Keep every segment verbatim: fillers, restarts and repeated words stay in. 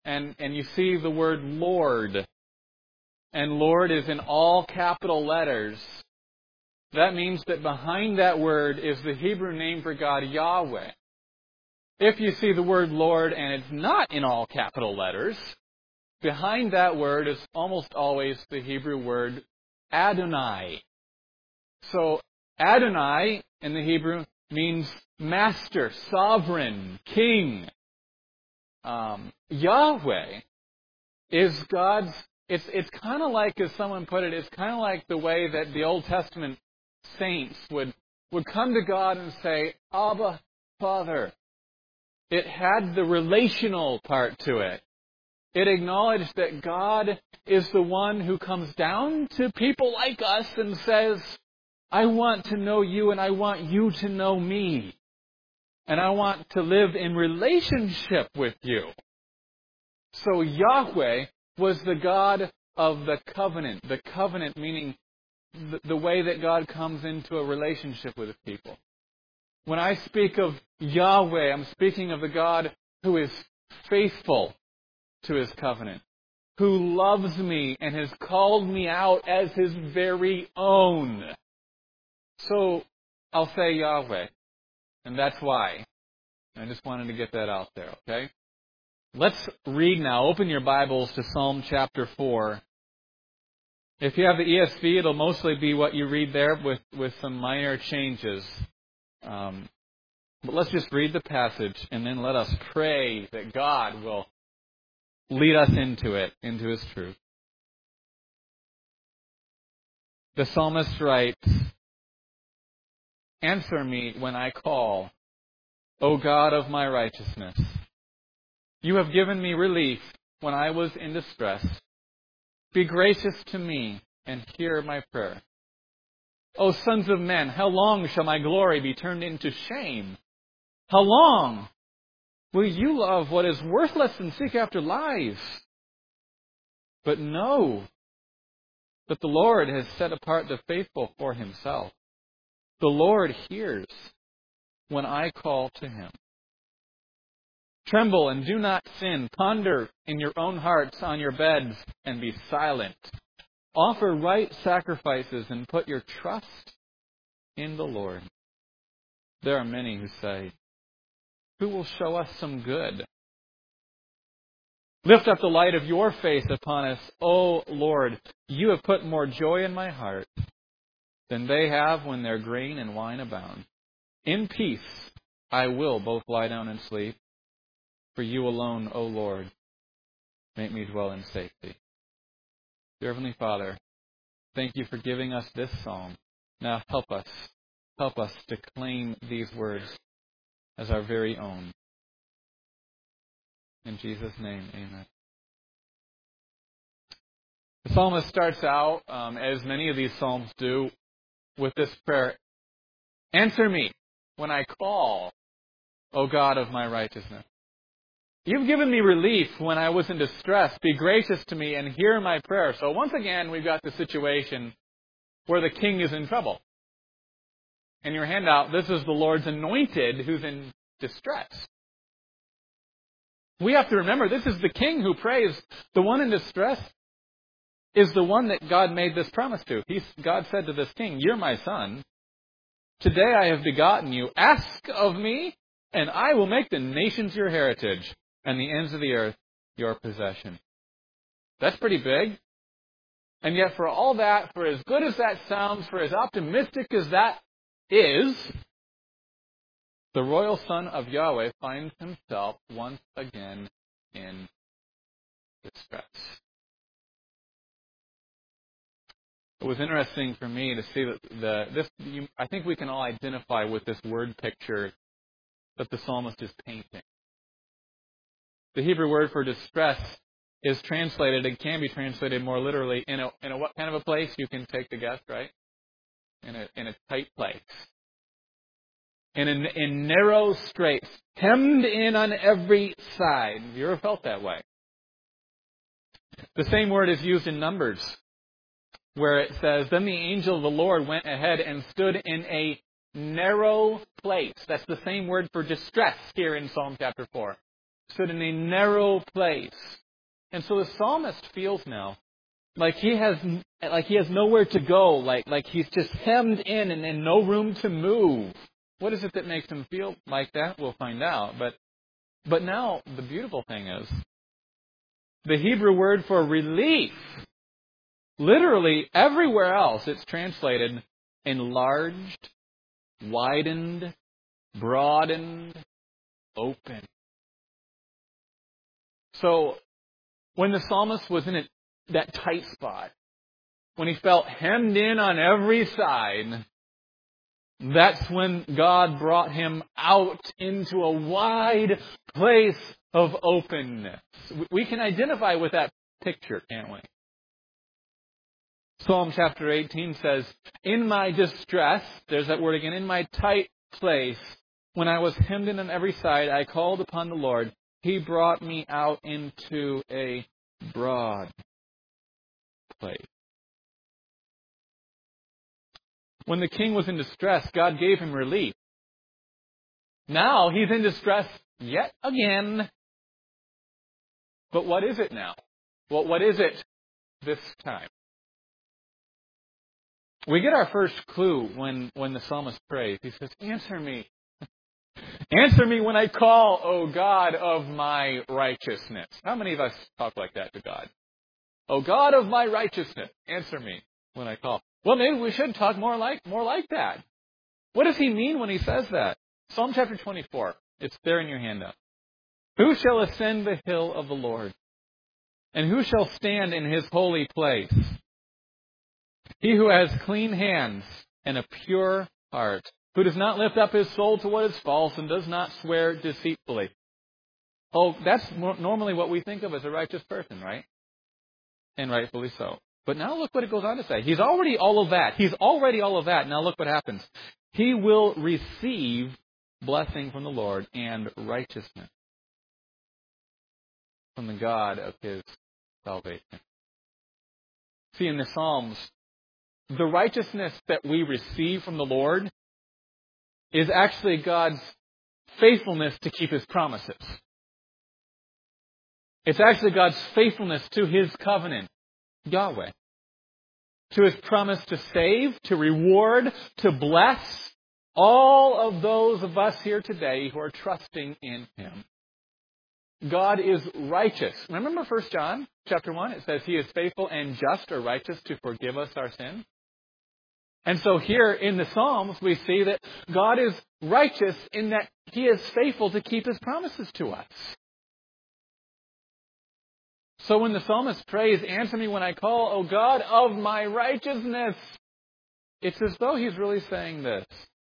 and, and you see the word Lord, and Lord is in all capital letters, that means that behind that word is the Hebrew name for God, Yahweh. If you see the word Lord and it's not in all capital letters, behind that word is almost always the Hebrew word Adonai. So Adonai in the Hebrew means master, sovereign, king. Um, Yahweh is God's, it's, it's kind of like, as someone put it, it's kind of like the way that the Old Testament saints would, would come to God and say, Abba, Father. It had the relational part to it. It acknowledged that God is the one who comes down to people like us and says, I want to know you and I want you to know me. And I want to live in relationship with you. So Yahweh was the God of the covenant. The covenant meaning the, the way that God comes into a relationship with His people. When I speak of Yahweh, I'm speaking of the God who is faithful to His covenant, who loves me and has called me out as His very own. So I'll say Yahweh, and that's why. I just wanted to get that out there, okay? Let's read now. Open your Bibles to Psalm chapter four. If you have the E S V, it'll mostly be what you read there with, with some minor changes. Um, but let's just read the passage and then let us pray that God will lead us into it, into His truth. The psalmist writes, Answer me when I call, O God of my righteousness. You have given me relief when I was in distress. Be gracious to me and hear my prayer. O sons of men, how long shall my glory be turned into shame? How long will you love what is worthless and seek after lies? But know that the Lord has set apart the faithful for Himself. The Lord hears when I call to Him. Tremble and do not sin. Ponder in your own hearts on your beds and be silent. Offer right sacrifices and put your trust in the Lord. There are many who say, Who will show us some good? Lift up the light of your face upon us, O Lord. You have put more joy in my heart than they have when their grain and wine abound. In peace I will both lie down and sleep. For you alone, O Lord, make me dwell in safety. Dear Heavenly Father, thank you for giving us this psalm. Now help us, help us to claim these words as our very own. In Jesus' name, amen. The psalmist starts out, um, as many of these psalms do, with this prayer. Answer me when I call, O God of my righteousness. You've given me relief when I was in distress. Be gracious to me and hear my prayer. So once again, we've got the situation where the king is in trouble. In your handout, this is the Lord's anointed who's in distress. We have to remember, this is the king who prays. The one in distress is the one that God made this promise to. He's, God said to this king, You're my son. Today I have begotten you. Ask of me, and I will make the nations your heritage, and the ends of the earth your possession. That's pretty big. And yet for all that, for as good as that sounds, for as optimistic as that is, the royal son of Yahweh finds himself once again in distress. It was interesting for me to see that the this you, I think we can all identify with this word picture that the psalmist is painting. The Hebrew word for distress is translated, it can be translated more literally, in a in a what kind of a place? You can take the guess, right? In a in a tight place. In a, in narrow straits, hemmed in on every side. Have you ever felt that way? The same word is used in Numbers, where it says, Then the angel of the Lord went ahead and stood in a narrow place. That's the same word for distress here in Psalm chapter four. stood in a narrow place. And so the psalmist feels now like he has like he has nowhere to go, like like he's just hemmed in and, and no room to move. What is it that makes him feel like that? We'll find out. But but now the beautiful thing is the Hebrew word for relief. Literally everywhere else it's translated enlarged, widened, broadened, open. So when the psalmist was in a, that tight spot, when he felt hemmed in on every side, that's when God brought him out into a wide place of openness. We can identify with that picture, can't we? Psalm chapter eighteen says, in my distress, there's that word again, in my tight place, when I was hemmed in on every side, I called upon the Lord. He brought me out into a broad place. When the king was in distress, God gave him relief. Now he's in distress yet again. But what is it now? Well, what is it this time? We get our first clue when, when the psalmist prays. He says, answer me. Answer me when I call, O God of my righteousness. How many of us talk like that to God? O God of my righteousness, answer me when I call. Well, maybe we should talk more like more like that. What does he mean when he says that? Psalm chapter twenty-four. It's there in your handout. Who shall ascend the hill of the Lord? And who shall stand in his holy place? He who has clean hands and a pure heart, who does not lift up his soul to what is false and does not swear deceitfully. Oh, that's normally what we think of as a righteous person, right? And rightfully so. But now look what it goes on to say. He's already all of that. He's already all of that. Now look what happens. He will receive blessing from the Lord and righteousness from the God of his salvation. See, in the Psalms, the righteousness that we receive from the Lord is actually God's faithfulness to keep his promises. It's actually God's faithfulness to his covenant, Yahweh. To his promise to save, to reward, to bless all of those of us here today who are trusting in him. God is righteous. Remember First John chapter one? It says he is faithful and just or righteous to forgive us our sins. And so here in the Psalms we see that God is righteous in that he is faithful to keep his promises to us. So when the psalmist prays, answer me when I call, O God of my righteousness, it's as though he's really saying this.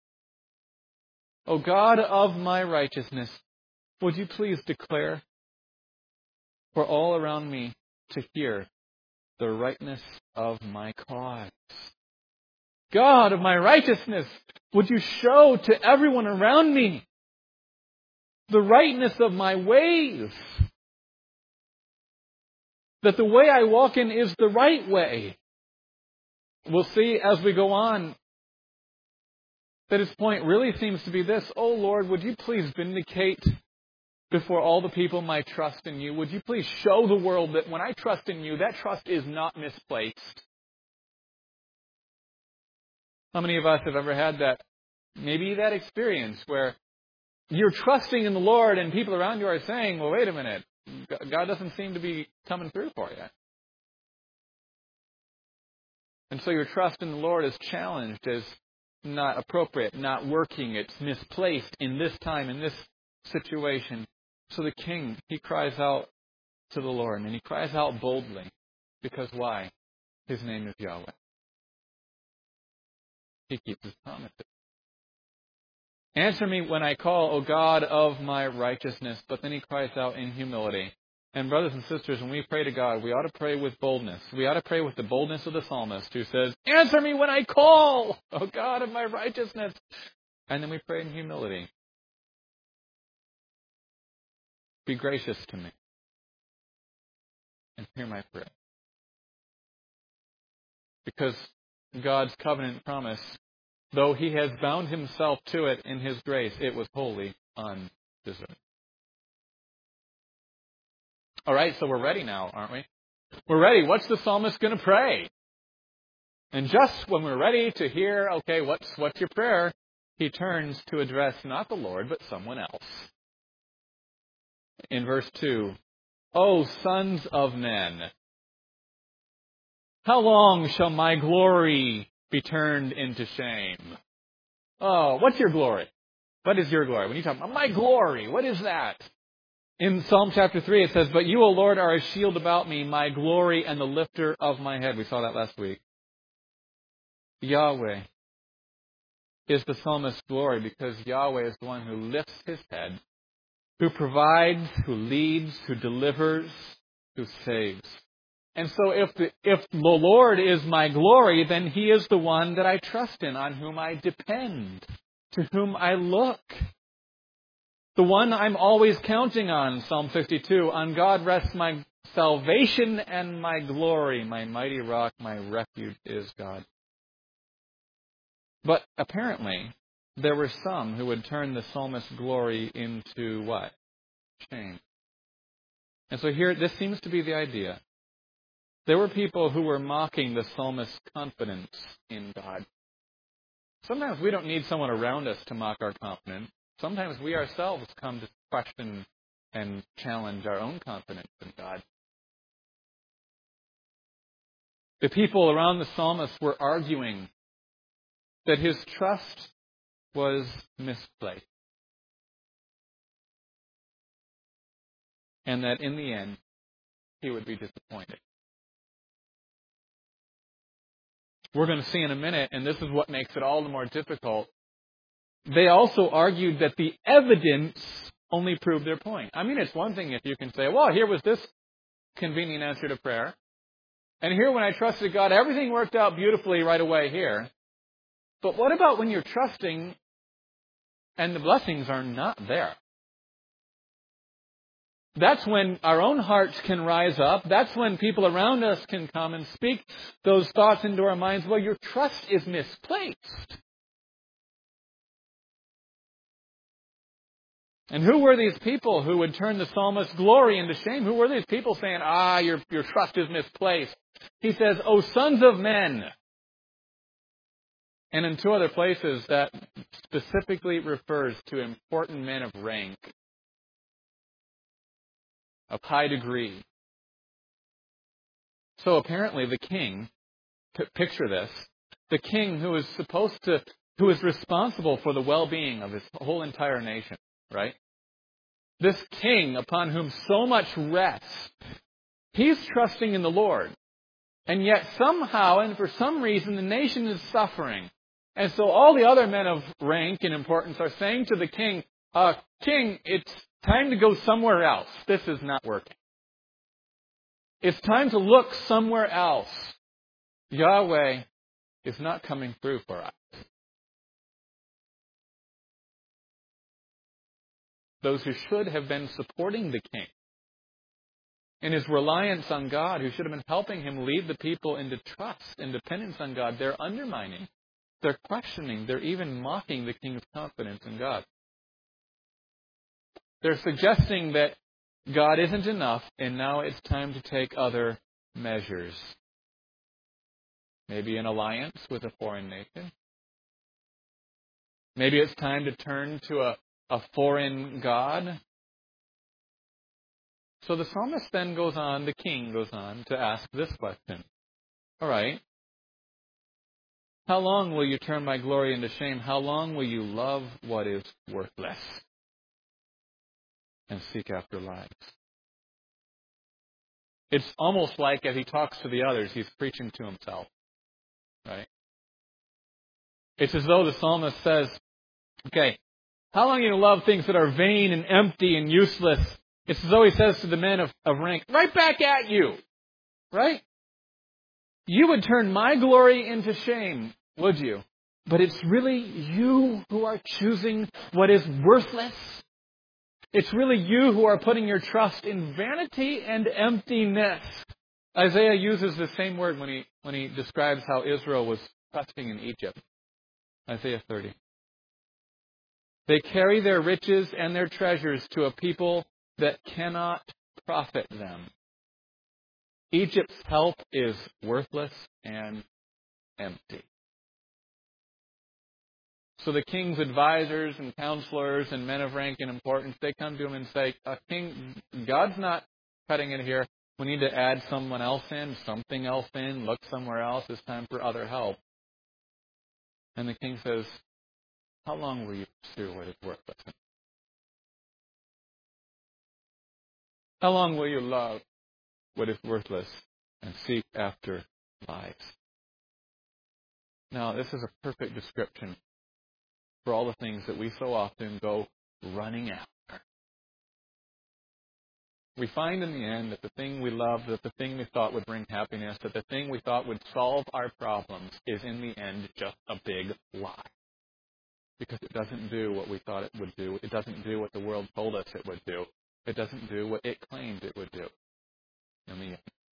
O God of my righteousness, would you please declare for all around me to hear the rightness of my cause? God of my righteousness, would you show to everyone around me the rightness of my ways? That the way I walk in is the right way. We'll see as we go on that his point really seems to be this. Oh Lord, would you please vindicate before all the people my trust in you? Would you please show the world that when I trust in you, that trust is not misplaced? How many of us have ever had that, maybe that experience where you're trusting in the Lord and people around you are saying, well, wait a minute, God doesn't seem to be coming through for you. And so your trust in the Lord is challenged as not appropriate, not working. It's misplaced in this time, in this situation. So the king, he cries out to the Lord, and he cries out boldly. Because why? His name is Yahweh. He keeps his promises. Answer me when I call, O God of my righteousness. But then he cries out in humility. And brothers and sisters, when we pray to God, we ought to pray with boldness. We ought to pray with the boldness of the psalmist who says, answer me when I call, O God of my righteousness. And then we pray in humility. Be gracious to me and hear my prayer. Because God's covenant promise, though he has bound himself to it in his grace, it was wholly undeserved. All right, so we're ready now, aren't we? We're ready. What's the psalmist going to pray? And just when we're ready to hear, okay, what's what's your prayer? He turns to address not the Lord, but someone else. In verse two, O sons of men, how long shall my glory be turned into shame? Oh, what's your glory? What is your glory? When you talk about my glory, what is that? In Psalm chapter three, it says, But you, O Lord, are a shield about me, my glory and the lifter of my head. We saw that last week. Yahweh is the psalmist's glory because Yahweh is the one who lifts his head, who provides, who leads, who delivers, who saves. And so if the, if the Lord is my glory, then He is the one that I trust in, on whom I depend, to whom I look. The one I'm always counting on, Psalm fifty-two, on God rests my salvation and my glory, my mighty rock, my refuge is God. But apparently, there were some who would turn the psalmist's glory into what? Shame. And so here, this seems to be the idea. There were people who were mocking the psalmist's confidence in God. Sometimes we don't need someone around us to mock our confidence. Sometimes we ourselves come to question and challenge our own confidence in God. The people around the psalmist were arguing that his trust was misplaced. And that in the end, he would be disappointed. We're going to see in a minute, and this is what makes it all the more difficult. They also argued that the evidence only proved their point. I mean, it's one thing if you can say, well, here was this convenient answer to prayer. And here when I trusted God, everything worked out beautifully right away here. But what about when you're trusting and the blessings are not there? That's when our own hearts can rise up. That's when people around us can come and speak those thoughts into our minds. Well, your trust is misplaced. And who were these people who would turn the psalmist's glory into shame? Who were these people saying, ah, your, your trust is misplaced? He says, O sons of men. And in two other places that specifically refers to important men of rank, of high degree. So apparently the king, p- picture this, the king who is supposed to, who is responsible for the well-being of his whole entire nation, right? This king upon whom so much rests, he's trusting in the Lord. And yet somehow and for some reason the nation is suffering. And so all the other men of rank and importance are saying to the king, uh, King, it's time to go somewhere else. This is not working. It's time to look somewhere else. Yahweh is not coming through for us. Those who should have been supporting the king in his reliance on God, who should have been helping him lead the people into trust and dependence on God, they're undermining, they're questioning, they're even mocking the king's confidence in God. They're suggesting that God isn't enough, and now it's time to take other measures. Maybe an alliance with a foreign nation. Maybe it's time to turn to a, a foreign god. So the psalmist then goes on, the king goes on to ask this question. All right. How long will you turn my glory into shame? How long will you love what is worthless and seek after lies? It's almost like as he talks to the others, he's preaching to himself. Right? It's as though the psalmist says, okay, how long are you going to love things that are vain and empty and useless? It's as though he says to the men of, of rank, right back at you. Right? You would turn my glory into shame, would you? But it's really you who are choosing what is worthless. It's really you who are putting your trust in vanity and emptiness. Isaiah uses the same word when he when he describes how Israel was trusting in Egypt. Isaiah thirty. They carry their riches and their treasures to a people that cannot profit them. Egypt's help is worthless and empty. So the king's advisors and counselors and men of rank and importance, they come to him and say, uh, King, God's not cutting it here. We need to add someone else in, something else in, look somewhere else. It's time for other help. And the king says, how long will you pursue what is worthless? How long will you love what is worthless and seek after lies? Now, this is a perfect description for all the things that we so often go running after. We find in the end that the thing we love, that the thing we thought would bring happiness, that the thing we thought would solve our problems is in the end just a big lie. Because it doesn't do what we thought it would do. It doesn't do what the world told us it would do. It doesn't do what it claimed it would do. In the end.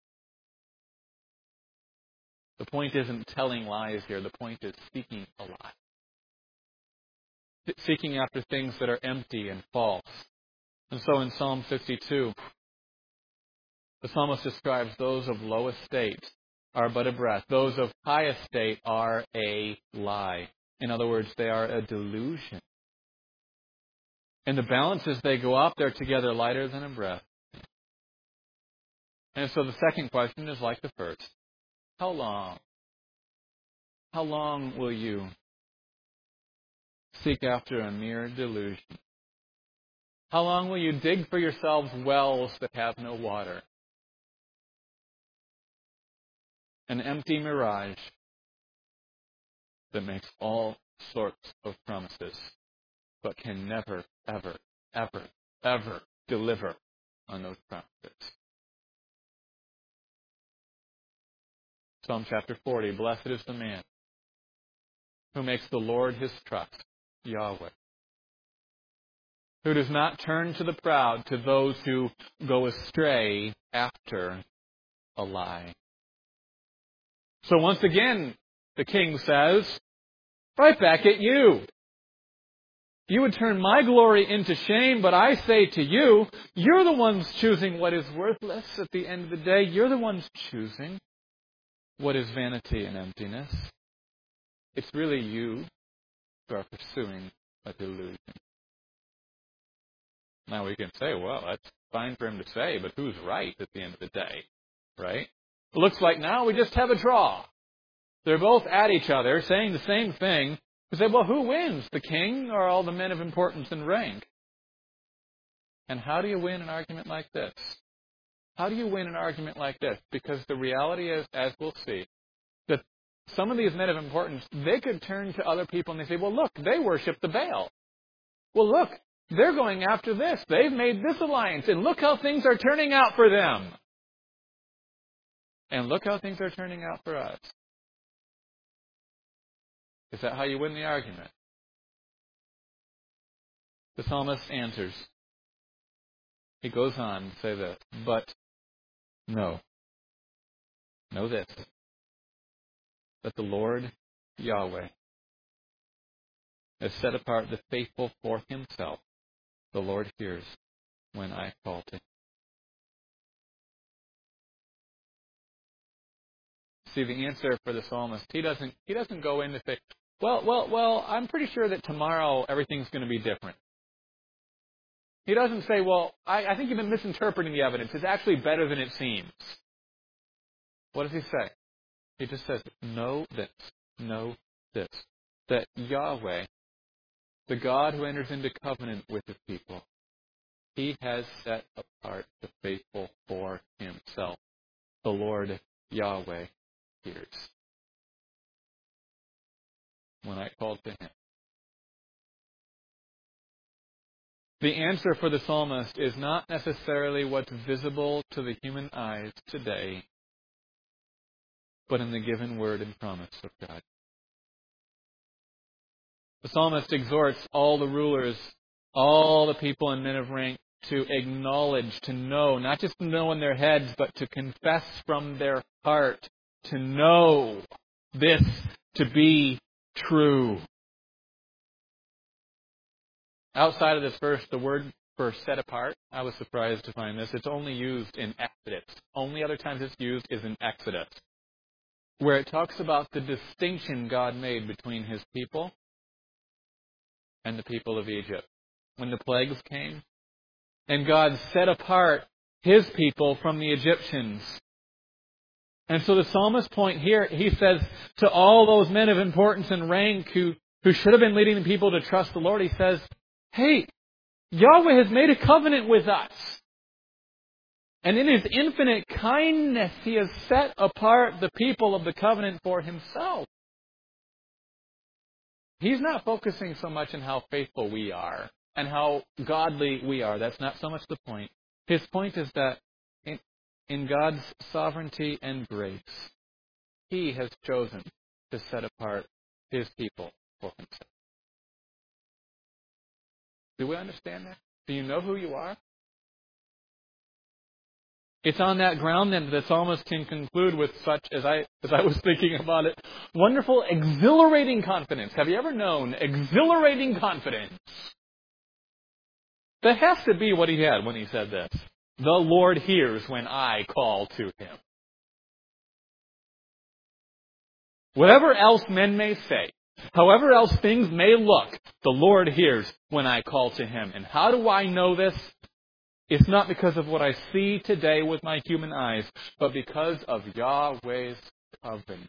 The point isn't telling lies here. The point is seeking a lie. Seeking after things that are empty and false. And so in Psalm fifty-two, the psalmist describes those of low estate are but a breath. Those of high estate are a lie. In other words, they are a delusion. And the balances, they go up, they're together lighter than a breath. And so the second question is like the first. How long? How long will you seek after a mere delusion? How long will you dig for yourselves wells that have no water? An empty mirage that makes all sorts of promises, but can never, ever, ever, ever deliver on those promises. Psalm chapter forty, blessed is the man who makes the Lord his trust, Yahweh, who does not turn to the proud, to those who go astray after a lie. So once again, the king says, right back at you. You would turn my glory into shame, but I say to you, you're the ones choosing what is worthless at the end of the day. You're the ones choosing what is vanity and emptiness. It's really you who are pursuing a delusion. Now we can say, well, that's fine for him to say, but who's right at the end of the day, right? It looks like now we just have a draw. They're both at each other, saying the same thing. We say, well, who wins, the king or all the men of importance and rank? And how do you win an argument like this? How do you win an argument like this? Because the reality is, as we'll see, that some of these men of importance, they could turn to other people and they say, well, look, they worship the Baal. Well, look, they're going after this. They've made this alliance, and look how things are turning out for them. And look how things are turning out for us. Is that how you win the argument? The psalmist answers. He goes on to say this, but no. Know this, that the Lord Yahweh has set apart the faithful for himself. The Lord hears when I call to him. See, the answer for the psalmist, he doesn't he doesn't go in to say, well, well, well, I'm pretty sure that tomorrow everything's going to be different. He doesn't say, well, I, I think you've been misinterpreting the evidence. It's actually better than it seems. What does he say? He just says, know this, know this, that Yahweh, the God who enters into covenant with his people, he has set apart the faithful for himself. The Lord Yahweh hears when I called to him. The answer for the psalmist is not necessarily what's visible to the human eyes today, but in the given word and promise of God. The psalmist exhorts all the rulers, all the people and men of rank to acknowledge, to know, not just to know in their heads, but to confess from their heart, to know this to be true. Outside of this verse, the word for set apart. I was surprised to find this. It's only used in Exodus. Only other times it's used is in Exodus, where it talks about the distinction God made between His people and the people of Egypt. When the plagues came, and God set apart His people from the Egyptians. And so the psalmist's point here, he says to all those men of importance and rank who, who should have been leading the people to trust the Lord, he says, hey, Yahweh has made a covenant with us. And in His infinite kindness, He has set apart the people of the covenant for Himself. He's not focusing so much on how faithful we are and how godly we are. That's not so much the point. His point is that in, in God's sovereignty and grace, He has chosen to set apart His people for Himself. Do we understand that? Do you know who you are? It's on that ground then that the psalmist can conclude with such, as I as I was thinking about it, wonderful, exhilarating confidence. Have you ever known exhilarating confidence? That has to be what he had when he said this. The Lord hears when I call to Him. Whatever else men may say, however else things may look, the Lord hears when I call to Him. And how do I know this? It's not because of what I see today with my human eyes, but because of Yahweh's covenant.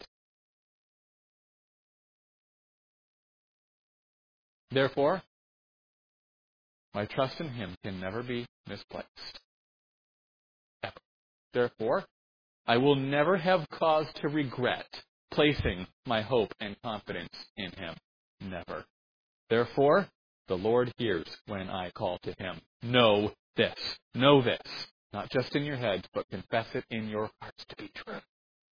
Therefore, my trust in Him can never be misplaced. Ever. Therefore, I will never have cause to regret placing my hope and confidence in Him. Never. Therefore, the Lord hears when I call to Him. Know this. Know this. Not just in your heads, but confess it in your hearts to be true.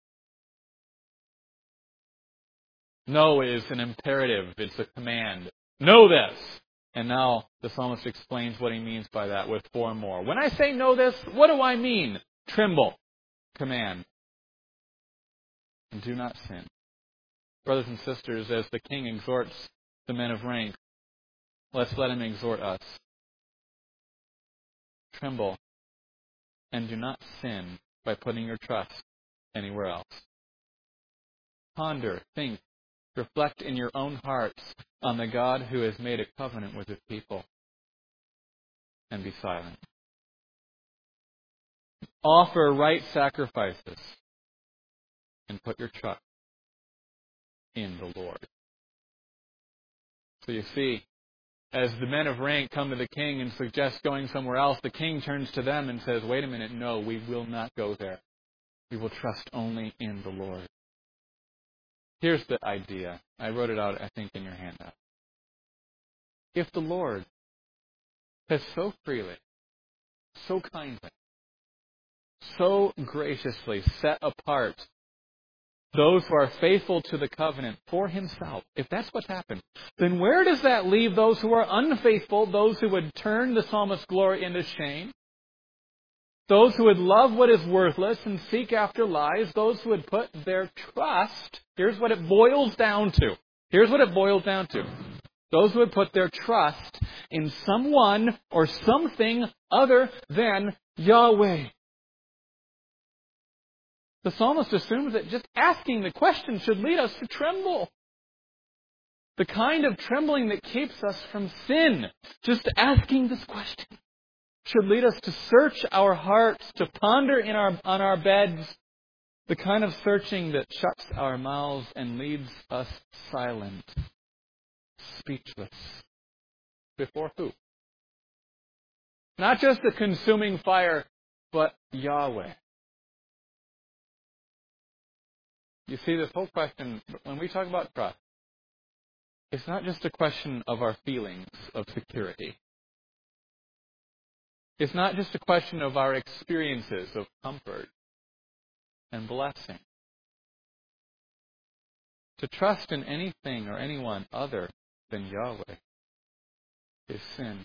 Know is an imperative. It's a command. Know this. And now the psalmist explains what he means by that with four more. When I say know this, what do I mean? Tremble. Command. And do not sin. Brothers and sisters, as the king exhorts the men of rank, let's let him exhort us. Tremble and do not sin by putting your trust anywhere else. Ponder, think, reflect in your own hearts on the God who has made a covenant with His people. And be silent. Offer right sacrifices and put your trust in the Lord. So you see, as the men of rank come to the king and suggest going somewhere else, the king turns to them and says, wait a minute, no, we will not go there. We will trust only in the Lord. Here's the idea. I wrote it out, I think, in your handout. If the Lord has so freely, so kindly, so graciously set apart those who are faithful to the covenant for Himself, if that's what's happened, then where does that leave those who are unfaithful, those who would turn the psalmist's glory into shame, those who would love what is worthless and seek after lies, those who would put their trust, here's what it boils down to. Here's what it boils down to. Those who would put their trust in someone or something other than Yahweh. The psalmist assumes that just asking the question should lead us to tremble. The kind of trembling that keeps us from sin. Just asking this question should lead us to search our hearts, to ponder in our, on our beds. The kind of searching that shuts our mouths and leaves us silent, speechless. Before who? Not just the consuming fire, but Yahweh. You see, this whole question, when we talk about trust, it's not just a question of our feelings of security. It's not just a question of our experiences of comfort and blessing. To trust in anything or anyone other than Yahweh is sin.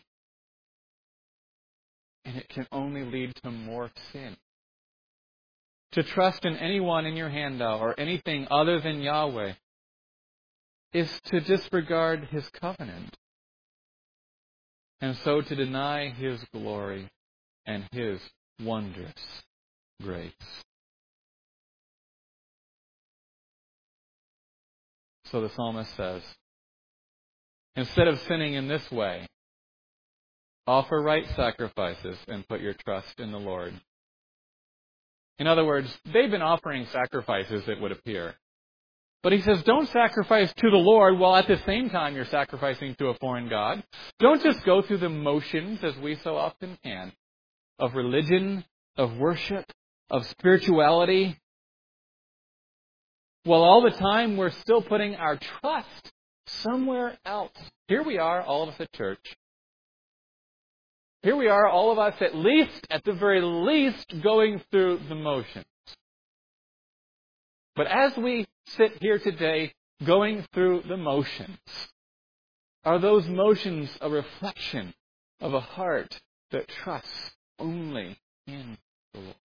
And it can only lead to more sin. To trust in anyone in your handout or anything other than Yahweh is to disregard His covenant. and so to deny His glory and His wondrous grace. So the psalmist says, instead of sinning in this way, offer right sacrifices and put your trust in the Lord. In other words, they've been offering sacrifices, it would appear. But he says, don't sacrifice to the Lord while at the same time you're sacrificing to a foreign god. Don't just go through the motions, as we so often can, of religion, of worship, of spirituality, while all the time we're still putting our trust somewhere else. Here we are, all of us at church. Here we are, all of us at least, at the very least, going through the motions. But as we sit here today, going through the motions, are those motions a reflection of a heart that trusts only in the Lord?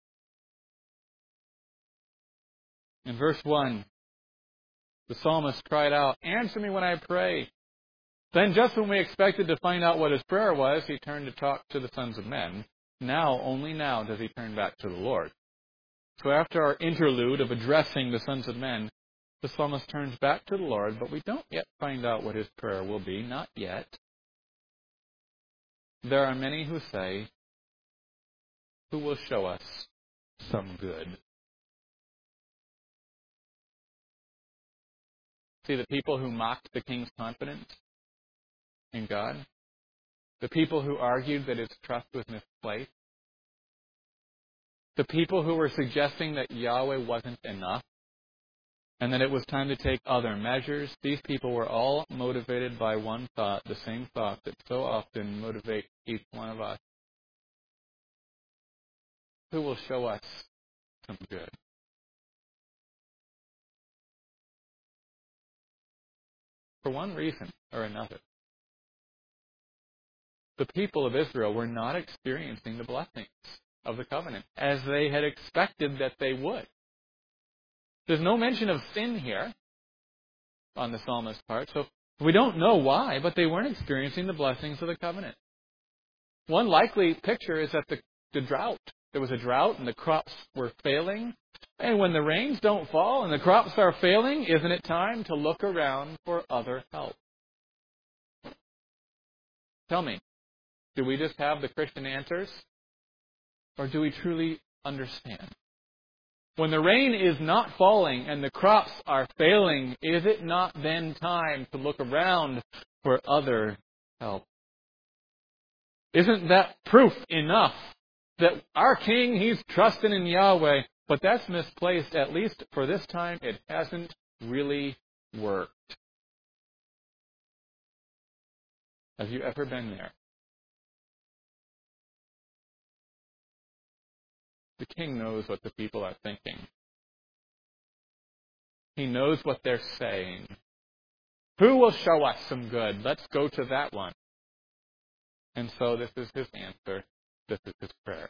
In verse one, the psalmist cried out, "Answer me when I pray." Then just when we expected to find out what his prayer was, he turned to talk to the sons of men. Now, only now, does he turn back to the Lord. So after our interlude of addressing the sons of men, the psalmist turns back to the Lord, but we don't yet find out what his prayer will be. Not yet. There are many who say, "Who will show us some good?" See, the people who mocked the king's confidence in God, the people who argued that his trust was misplaced, the people who were suggesting that Yahweh wasn't enough, and that it was time to take other measures, these people were all motivated by one thought, the same thought that so often motivates each one of us. Who will show us some good? For one reason or another, the people of Israel were not experiencing the blessings of the covenant as they had expected that they would. There's no mention of sin here on the psalmist's part, so we don't know why, but they weren't experiencing the blessings of the covenant. One likely picture is that the, the drought, there was a drought and the crops were failing. And when the rains don't fall and the crops are failing, isn't it time to look around for other help? Tell me, do we just have the Christian answers? Or do we truly understand? When the rain is not falling and the crops are failing, is it not then time to look around for other help? Isn't that proof enough that our King, He's trusting in Yahweh, but that's misplaced, at least for this time, it hasn't really worked. Have you ever been there? The King knows what the people are thinking. He knows what they're saying. Who will show us some good? Let's go to that one. And so this is His answer. This is His prayer.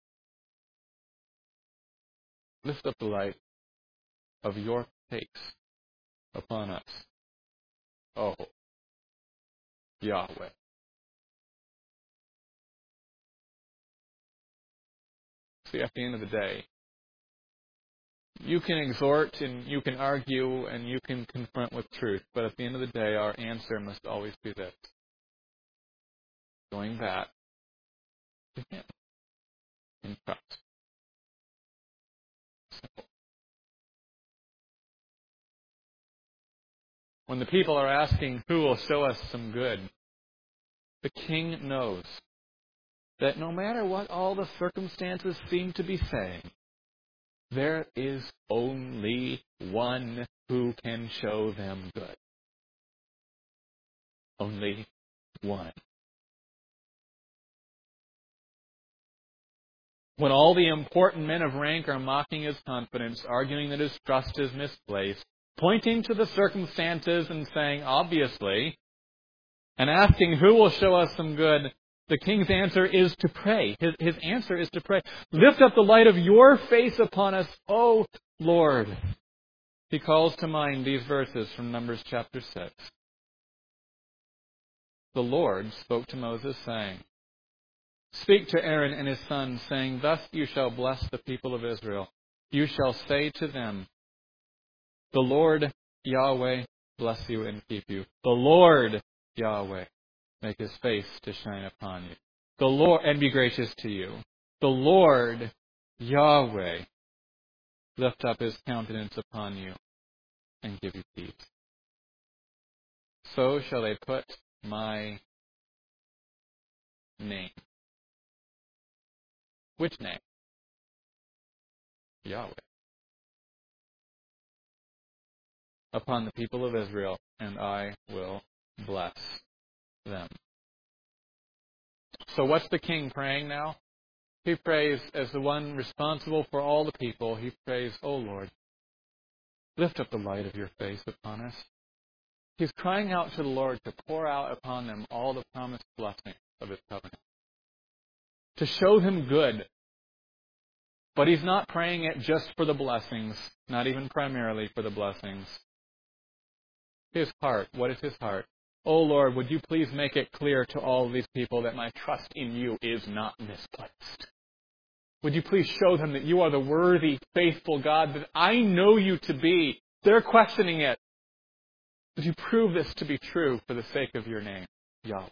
Lift up the light of your face upon us, oh Yahweh. See, at the end of the day, you can exhort and you can argue and you can confront with truth, but at the end of the day, our answer must always be this: going back to Him in trust. Simple. When the people are asking, who will show us some good, the King knows that no matter what all the circumstances seem to be saying, there is only one who can show them good. Only one. When all the important men of rank are mocking His confidence, arguing that His trust is misplaced, pointing to the circumstances and saying, obviously, and asking who will show us some good, the King's answer is to pray. His, his answer is to pray. Lift up the light of your face upon us, O Lord. He calls to mind these verses from Numbers chapter six. the Lord spoke to Moses, saying, Speak to Aaron and his sons, saying, Thus you shall bless the people of Israel. You shall say to them, The Lord Yahweh bless you and keep you. The Lord Yahweh make his face to shine upon you. The Lord and be gracious to you. The Lord Yahweh lift up his countenance upon you and give you peace. So shall they put my name. Which name? Yahweh. Upon the people of Israel, and I will bless them. So what's the king praying now? He prays as the one responsible for all the people. He prays, O Lord, lift up the light of your face upon us. He's crying out to the Lord to pour out upon them all the promised blessings of his covenant. To show them good. But he's not praying it just for the blessings, not even primarily for the blessings. His heart, what is his heart? Oh Lord, would you please make it clear to all of these people that my trust in you is not misplaced. Would you please show them that you are the worthy, faithful God that I know you to be. They're questioning it. Would you prove this to be true for the sake of your name, Yahweh?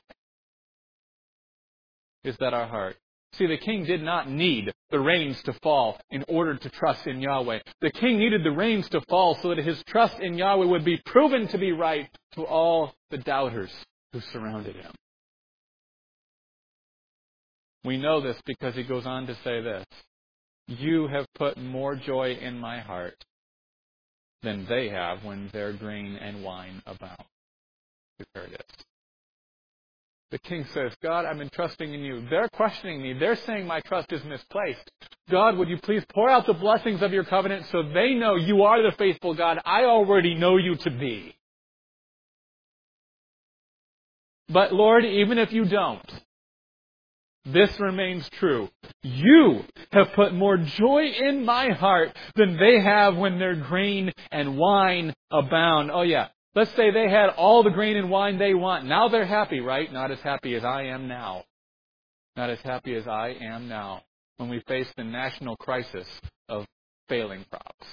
Is that our heart? See, the king did not need the rains to fall in order to trust in Yahweh. The king needed the rains to fall so that his trust in Yahweh would be proven to be right to all the doubters who surrounded him. We know this because he goes on to say this. You have put more joy in my heart than they have when their grain and wine abound. There it is. The king says, God, I'm entrusting in you. They're questioning me. They're saying my trust is misplaced. God, would you please pour out the blessings of your covenant so they know you are the faithful God I already know you to be. But Lord, even if you don't, this remains true. You have put more joy in my heart than they have when their grain and wine abound. Oh yeah. Let's say they had all the grain and wine they want. Now they're happy, right? Not as happy as I am now. Not as happy as I am now when we face the national crisis of failing crops.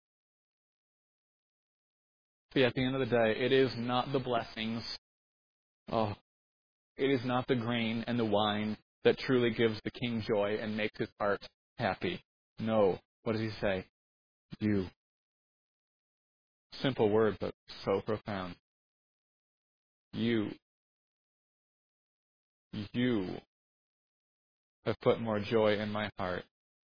See, at the end of the day, it is not the blessings. Oh, it is not the grain and the wine that truly gives the king joy and makes his heart happy. No. What does he say? You. Simple word, but so profound. You. You have put more joy in my heart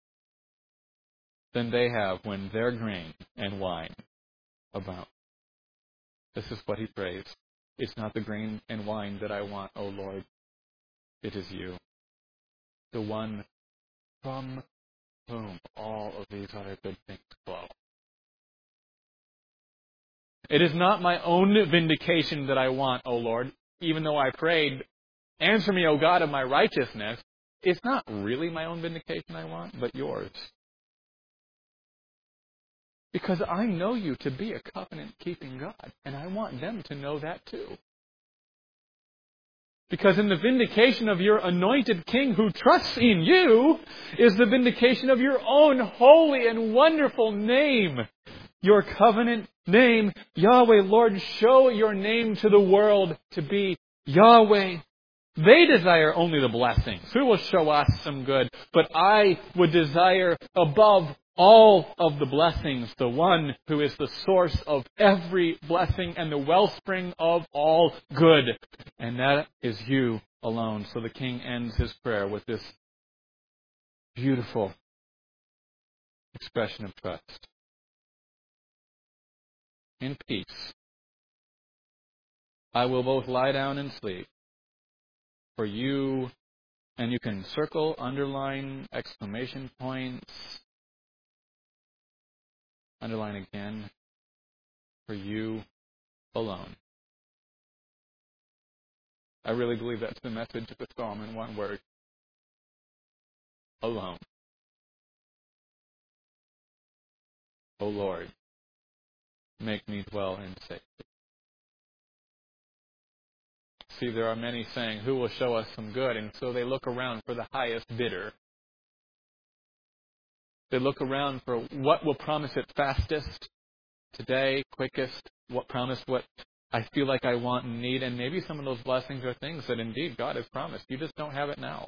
than they have when their grain and wine abound. This is what he prays. It's not the grain and wine that I want, O Lord. It is you. The one from whom all of these other good things flow. It is not my own vindication that I want, O Lord, even though I prayed, answer me, O God, of my righteousness. It's not really my own vindication I want, but yours. Because I know you to be a covenant-keeping God, and I want them to know that too. Because in the vindication of your anointed king who trusts in you is the vindication of your own holy and wonderful name. Your covenant name, Yahweh. Lord, show your name to the world to be Yahweh. They desire only the blessings. Who will show us some good? But I would desire above all of the blessings, the one who is the source of every blessing and the wellspring of all good. And that is you alone. So the king ends his prayer with this beautiful expression of trust. In peace, I will both lie down and sleep. For you, and you can circle, underline, exclamation points, underline again, for you alone. I really believe that's the message of the psalm in one word. Alone. O Lord, make me dwell in safety. See, there are many saying, who will show us some good? And so they look around for the highest bidder. They look around for what will promise it fastest, today, quickest, what promise what I feel like I want and need. And maybe some of those blessings are things that indeed God has promised. You just don't have it now.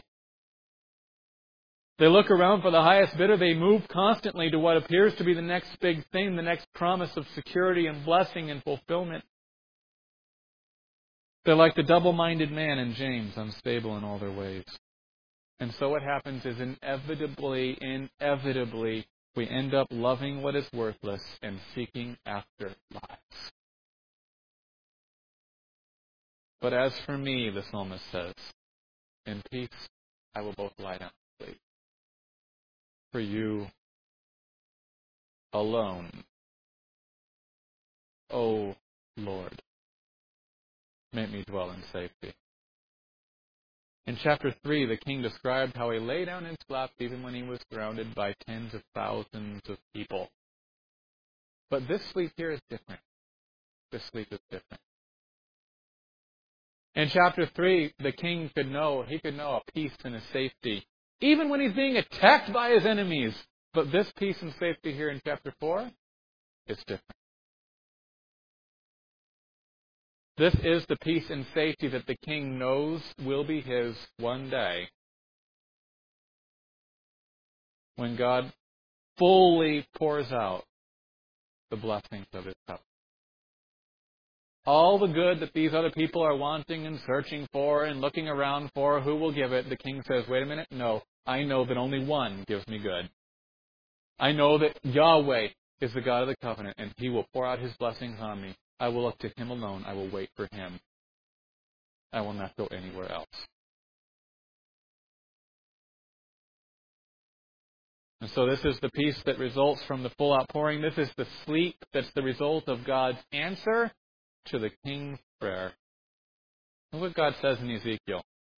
They look around for the highest bidder. They move constantly to what appears to be the next big thing, the next promise of security and blessing and fulfillment. They're like the double-minded man in James, unstable in all their ways. And so what happens is inevitably, inevitably, we end up loving what is worthless and seeking after lies. But as for me, the psalmist says, in peace I will both lie down and sleep. For you alone, O Lord, make me dwell in safety. In chapter three, the king described how he lay down and slept even when he was surrounded by tens of thousands of people. But this sleep here is different. This sleep is different. In chapter three, the king could know, he could know a peace and a safety, even when he's being attacked by his enemies. But this peace and safety here in chapter four is different. This is the peace and safety that the king knows will be his one day when God fully pours out the blessings of his covenant. All the good that these other people are wanting and searching for and looking around for, who will give it? The king says, wait a minute, no, I know that only one gives me good. I know that Yahweh is the God of the covenant, and He will pour out His blessings on me. I will look to Him alone. I will wait for Him. I will not go anywhere else. And so this is the peace that results from the full outpouring. This is the sleep that's the result of God's answer to the king's prayer. Look what God says in Ezekiel.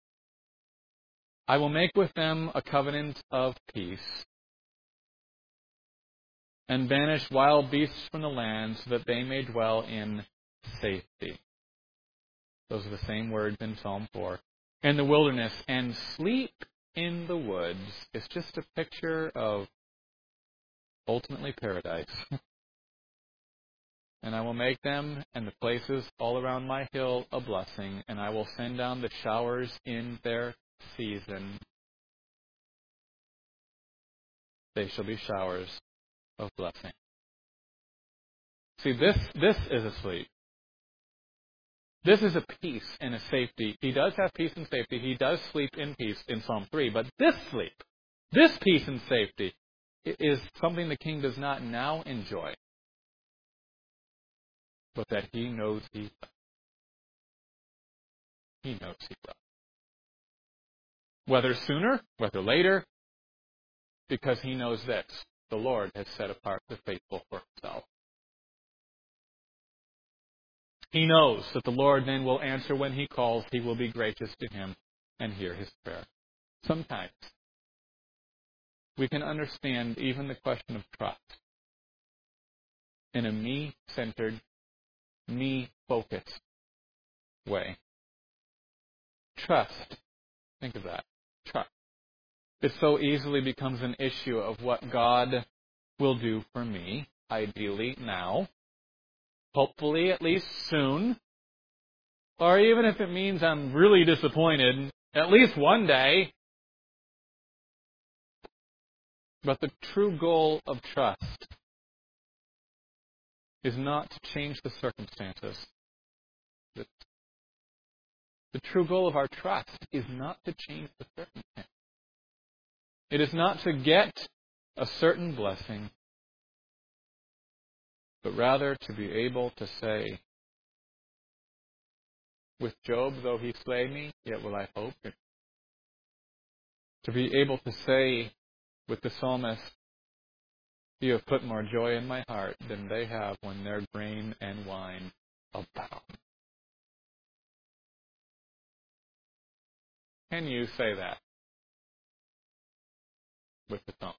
I will make with them a covenant of peace and banish wild beasts from the land so that they may dwell in safety. Those are the same words in Psalm four. In the wilderness, and sleep in the woods. It's just a picture of ultimately paradise. And I will make them and the places all around my hill a blessing, and I will send down the showers in their season. They shall be showers of blessing. See, this, this is a sleep. This is a peace and a safety. He does have peace and safety. He does sleep in peace in Psalm three. But this sleep, this peace and safety, is something the king does not now enjoy, but that he knows he will. He knows he will. Whether sooner, whether later, because he knows this. The Lord has set apart the faithful for Himself. He knows that the Lord then will answer when He calls. He will be gracious to him and hear his prayer. Sometimes we can understand even the question of trust in a me-centered, me-focused way. Trust. Think of that. Trust. It so easily becomes an issue of what God will do for me, ideally now, hopefully at least soon, or even if it means I'm really disappointed, at least one day. But the true goal of trust is not to change the circumstances. The, the true goal of our trust is not to change the circumstances. It is not to get a certain blessing, but rather to be able to say, with Job, though he slay me, yet will I hope. To be able to say with the psalmist, you have put more joy in my heart than they have when their grain and wine abound. Can you say that with the psalm?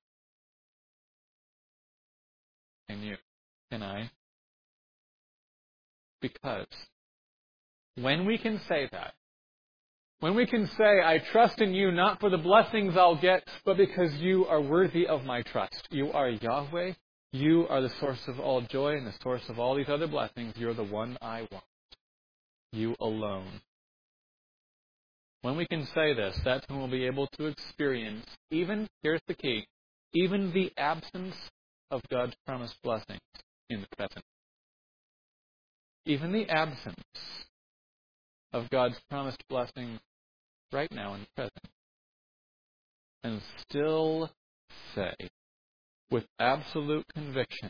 Can you? Can I? Because When we can say that, when we can say, I trust in you not for the blessings I'll get, but because you are worthy of my trust. You are Yahweh. You are the source of all joy and the source of all these other blessings. You're the one I want. You alone. When we can say this, that's when we'll be able to experience, even, here's the key, even the absence of God's promised blessings in the present. Even the absence of God's promised blessings right now in the present. And still say, with absolute conviction,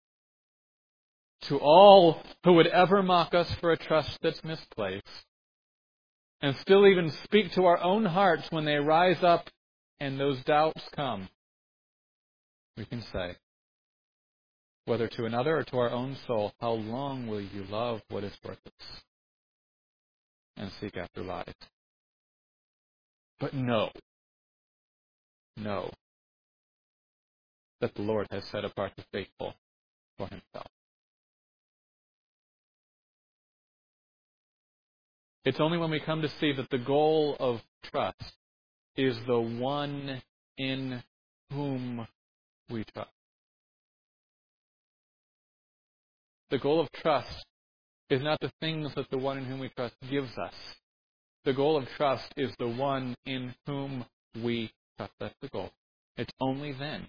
to all who would ever mock us for a trust that's misplaced, and still even speak to our own hearts when they rise up and those doubts come, we can say, whether to another or to our own soul, how long will you love what is worthless and seek after lies? But know, know that the Lord has set apart the faithful for himself. It's only when we come to see that the goal of trust is the one in whom we trust. The goal of trust is not the things that the one in whom we trust gives us. The goal of trust is the one in whom we trust. That's the goal. It's only then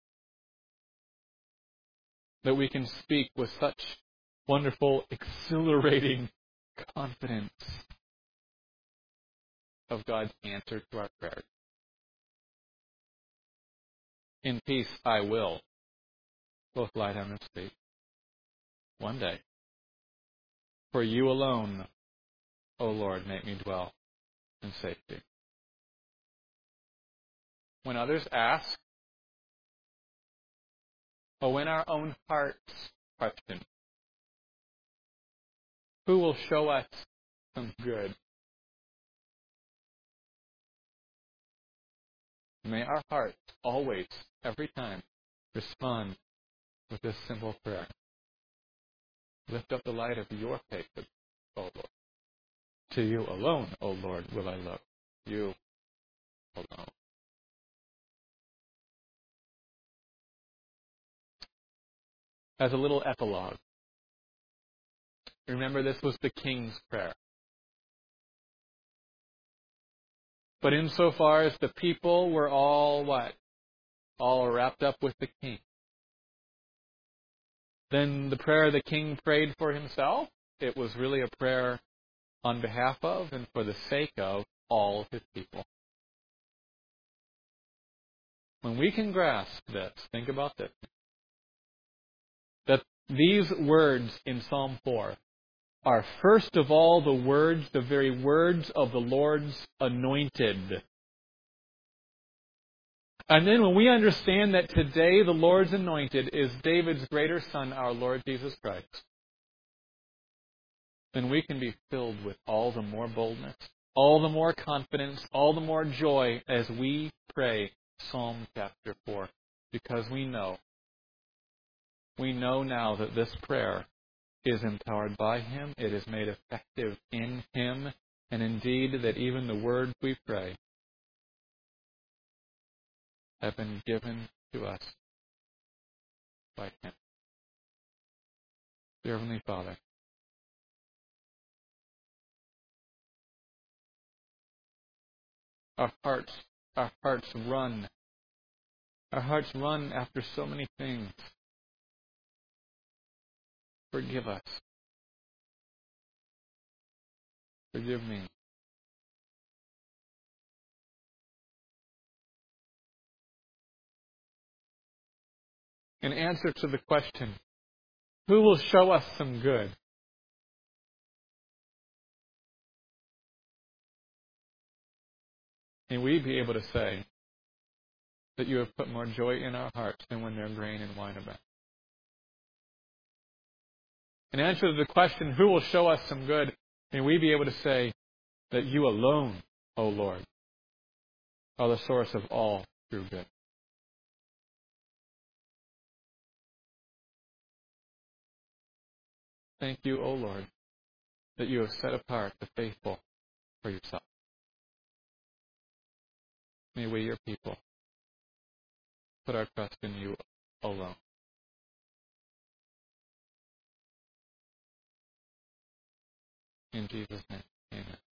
that we can speak with such wonderful, exhilarating confidence of God's answer to our prayers. In peace I will both lie down and sleep. One day. For you alone, O Lord, make me dwell in safety. When others ask, or when our own hearts question, who will show us some good? May our hearts always, every time, respond with this simple prayer. Lift up the light of your faith, O Lord. To you alone, O Lord, will I look. You alone. As a little epilogue, remember this was the king's prayer. But insofar as the people were all what? All wrapped up with the king. Then the prayer the king prayed for himself, it was really a prayer on behalf of and for the sake of all his people. When we can grasp this, think about this, that these words in Psalm four are first of all the words, the very words of the Lord's anointed. And then when we understand that today the Lord's anointed is David's greater son, our Lord Jesus Christ, then we can be filled with all the more boldness, all the more confidence, all the more joy as we pray Psalm chapter four. Because we know, we know now that this prayer is empowered by Him, it is made effective in Him, and indeed that even the words we pray have been given to us by Him. Dear Heavenly Father, our hearts, our hearts run. Our hearts run after so many things. Forgive us. Forgive me. In answer to the question, who will show us some good? May we be able to say that you have put more joy in our hearts than when there's grain and wine about. In answer to the question, who will show us some good? May we be able to say that you alone, O Lord, are the source of all true good. Thank you, O Lord, that you have set apart the faithful for yourself. May we, your people, put our trust in you alone. In Jesus' name, amen.